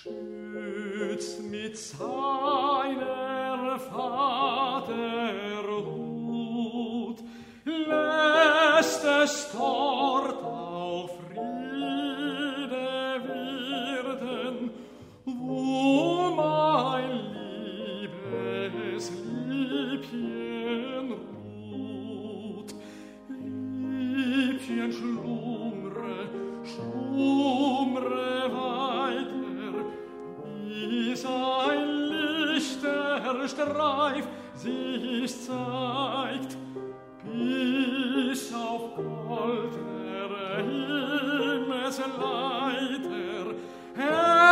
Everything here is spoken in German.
schützt mit seiner Vaterhut, lässt es dort auch Friede werden, wo mein liebes Liebchen ruht. Liebchen, schlummre, schlummre weiter, bis ein lichter Streif sich zeigt, bis auf goldener Himmelsleiter